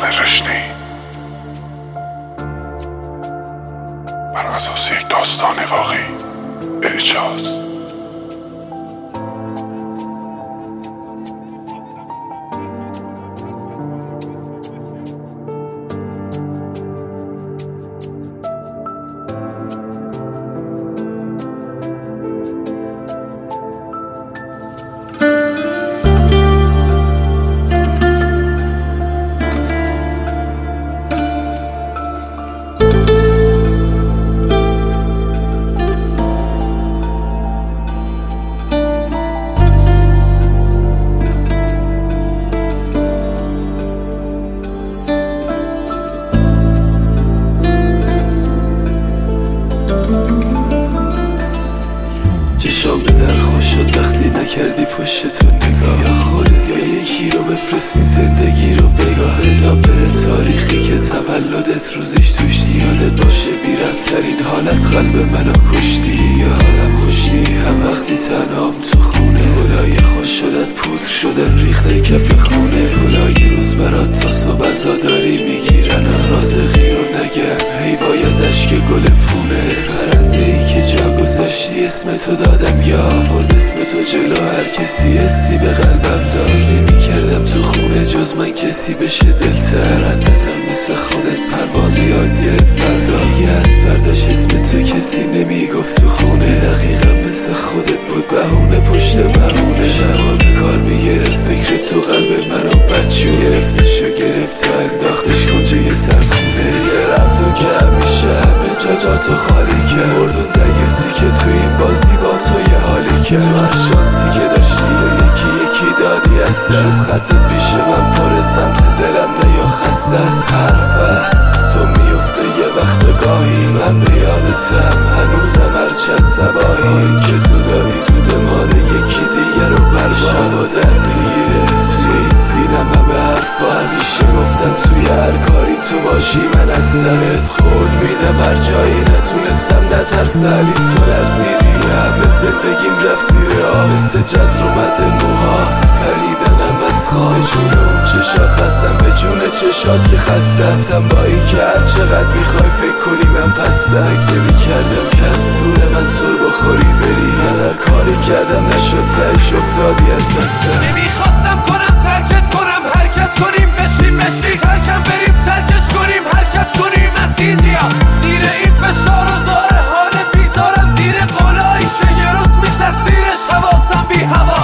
رشنه‌ای بر اساس یک داستان واقعی. اعجاز. چشام به در خوش شد وقتی نکردی پشتتو نگاه. یا خودت یا یکی رو بفرستی زندگی رو بگاه. بره تاریخی که تولدت روزش توش یادت باشه بی‌ربط‌ترین حالت قلب منو کشتی. یا حالم خوشی هم وقتی تنهام تو خونه. گلای خوش شدت پودر شدن ریخته کف خونه. گلای روز برات تا صبح عزاداری میگیرن. رازقی رو نگم حیوای از عشق گل پونه. پرنده ای که جا گذاشتی اسمتو دادم یا آورد اسمتو جلو هر کسی حسی به قلبم داد. نمی‌کردم تو خونه جز من کسی بشه دلتر. پرندتم مثل خودت پرواز یاد گرفت فردا. دیگه از فرداش اسمتو کسی نمیگفت تو خونه. دقیقا مثل خودت بود بهونه پشت بهونه. شبا به کار میگرفت فکر تو قلب منو بچو. گرفتشو گرفت تا انداختش کنجه سرخونه. یه رفت و که همیشه همه جاتو خالی کرد. مردون دیوزی که تو این بازی با تو یه حالی کرد. تو هر شانسی که داشتی و یکی دادی از دست. خطت پیش من پر سمت دلم نه یا خسته از حرف است. تو میفته یه وقت گاهی من به یادتم هنوزم هر چند صباحی که تو دادی تو دماغ یکی دیگر رو برشم و در بگیره. توی این سینم همه حرفا همیشه گفتم توی هر کاری تو باشی من هستمت. قول میدم هر جایی نتونستم نترسم ولی تو لرزیدی. همه زندگیم رفت زیر آب مثل جزر اومد موهات. پریدنم از خواه جون اون چشات خستم به جون چشات که خستم. با این که هر چقدر میخوای فکر کنی من پستم. نمی کردم که از دور من سر بخوری بری. من هر کاری کردم نشد تهش افتادی از دستم. نمیخواستم کنم ترکت کنم حرکت کنیم بشیم ترکم بریم ترکش کنیم حرکت کنیم از این دیا. زیر این فشار و زاره حال بیزارم زیر قلایی که یه روز میزد زیرش حواسم بی هوا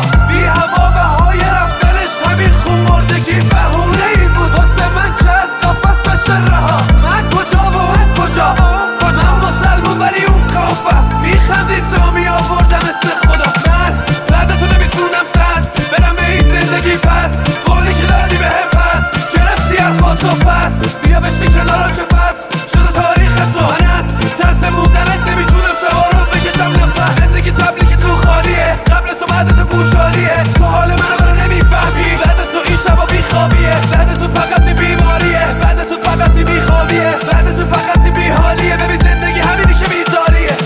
به های رفتنش. همین خون مردگی بهونه ای بود واسه من که از قفص بشه رها. من کجا و من کجا من مسلمون ولی اون کافه میخندی تا میآوردم اسم خدا. من بعد تو نمیتونم زن برم به این زندگی پس. قولی که دادی به هم پس گرفتی حرفاتو پس. بیا بشی کنارم که پس شده تاریخ تو. من از ترس موندنت نمیتونم شبا رو بکشم نفس. زندگی تبلیغ تو خالیه قبل تو بعد تو بوشالیه. تو حال منو نمیفهمی بعد تو این شبا بیخوابیه. بعد تو فقط بیماریه بعد تو فقط بیخوابیه. بعد تو فقط بیحالیه. ببین زندگی همینی که میذاریه.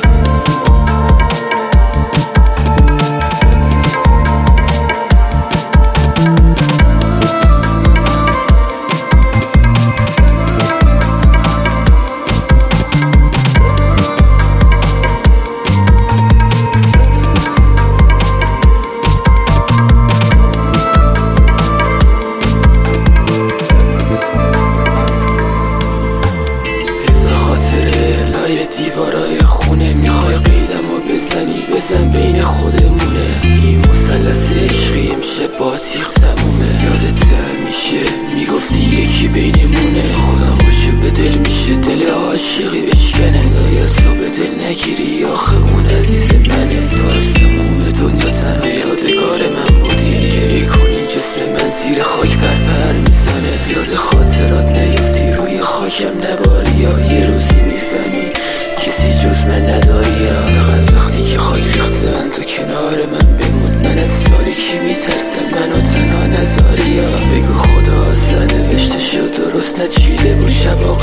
دیوارای خونه میخوای قیدم و بزن بین خودمونه. این مثلث عشقی امشه با تیغ تمومه. یادت همیشه میگفتی یکی بینمونه. خودم باشو به دل میشه دل عاشقی بشکنه. یا تو به دل نگیری آخه اون عزیز منه. تو از تموم دنیا تنها یادگار من بودی. گریه کنین جسم من زیر خاک پر میزنه. یاد خاطرات نیفتی روی خاکم نباری. یا یه روزی میفهمی کسی جز من نداری. فقط وقتی که خاک ریختن تو کنار من بمون. من از تاریکی میترسم منو تنها نذاری. بگو خدا سرنوشتشو درست نچیده بود. شبا